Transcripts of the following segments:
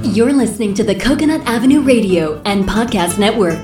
You're listening to the Coconut Avenue Radio and Podcast Network.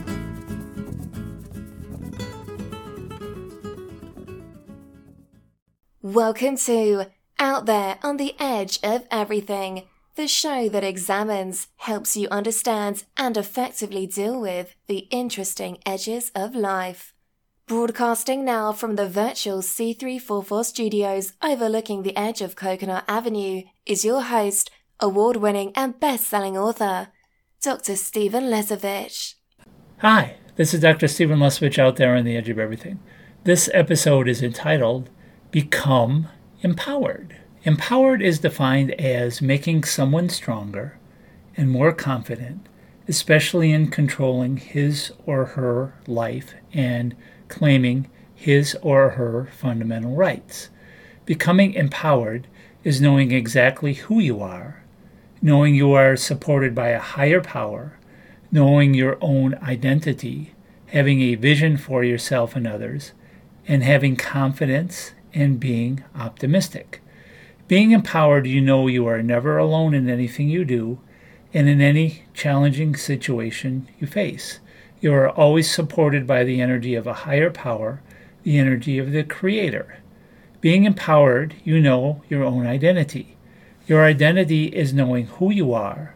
Welcome to Out There on the Edge of Everything, the show that examines, helps you understand, and effectively deal with the interesting edges of life. Broadcasting now from the virtual C344 studios overlooking the edge of Coconut Avenue is your host, award-winning and best-selling author, Dr. Stephen Lesovich. Hi, this is Dr. Stephen Lesovich out there on the edge of everything. This episode is entitled Become Empowered. Empowered is defined as making someone stronger and more confident, especially in controlling his or her life and claiming his or her fundamental rights. Becoming empowered is knowing exactly who you are, knowing you are supported by a higher power, knowing your own identity, having a vision for yourself and others, and having confidence and being optimistic. Being empowered, you know you are never alone in anything you do and in any challenging situation you face. You are always supported by the energy of a higher power, the energy of the Creator. Being empowered, you know your own identity. Your identity is knowing who you are,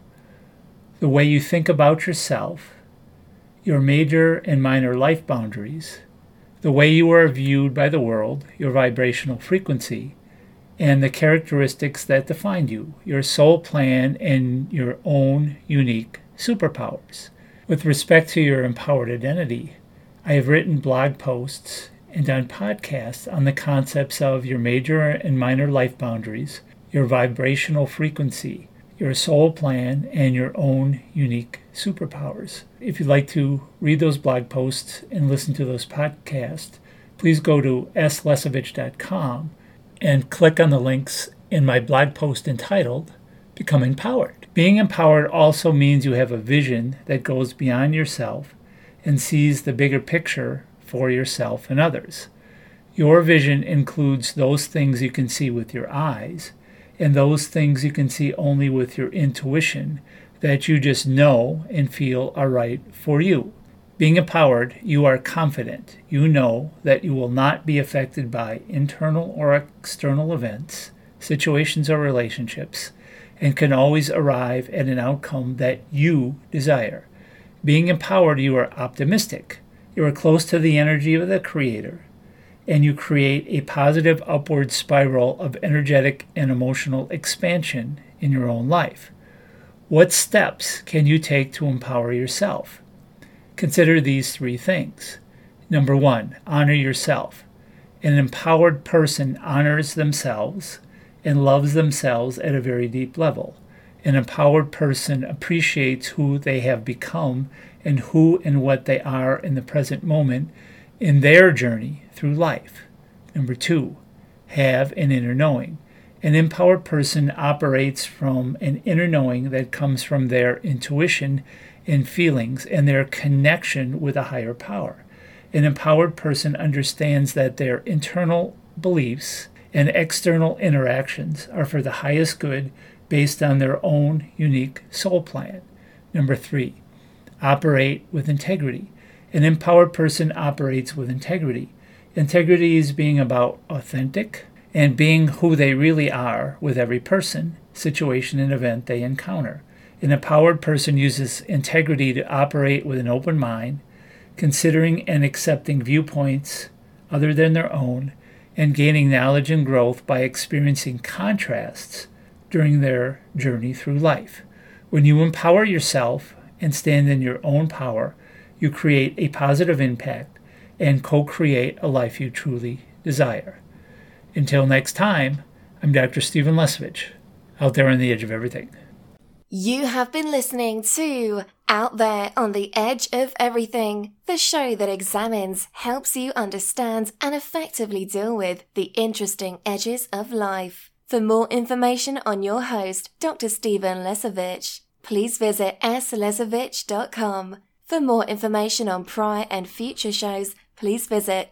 the way you think about yourself, your major and minor life boundaries, the way you are viewed by the world, your vibrational frequency, and the characteristics that define you, your soul plan, and your own unique superpowers. With respect to your empowered identity, I have written blog posts and done podcasts on the concepts of your major and minor life boundaries, your vibrational frequency, your soul plan, and your own unique superpowers. If you'd like to read those blog posts and listen to those podcasts, please go to slesovich.com and click on the links in my blog post entitled Become Empowered. Being empowered also means you have a vision that goes beyond yourself and sees the bigger picture for yourself and others. Your vision includes those things you can see with your eyes and those things you can see only with your intuition that you just know and feel are right for you. Being empowered, you are confident. You know that you will not be affected by internal or external events, situations, or relationships, and can always arrive at an outcome that you desire. Being empowered, you are optimistic. You are close to the energy of the Creator, and you create a positive upward spiral of energetic and emotional expansion in your own life. What steps can you take to empower yourself? Consider these three things. Number 1, honor yourself. An empowered person honors themselves and loves themselves at a very deep level. An empowered person appreciates who they have become and who and what they are in the present moment in their journey through life. Number 2, have an inner knowing. An empowered person operates from an inner knowing that comes from their intuition and feelings and their connection with a higher power. An empowered person understands that their internal beliefs and external interactions are for the highest good based on their own unique soul plan. Number 3, operate with integrity. An empowered person operates with integrity. Integrity is being about authentic and being who they really are with every person, situation, and event they encounter. An empowered person uses integrity to operate with an open mind, considering and accepting viewpoints other than their own, and gaining knowledge and growth by experiencing contrasts during their journey through life. When you empower yourself and stand in your own power, you create a positive impact and co-create a life you truly desire. Until next time, I'm Dr. Stephen Lesovich, out there on the edge of everything. You have been listening to Out There on the Edge of Everything, the show that examines, helps you understand, and effectively deal with the interesting edges of life. For more information on your host, Dr. Stephen Lesovich, please visit slesovich.com. For more information on prior and future shows, please visit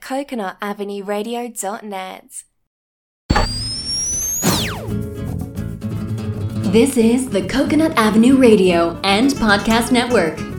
coconutavenueradio.net. This is the Coconut Avenue Radio and Podcast Network.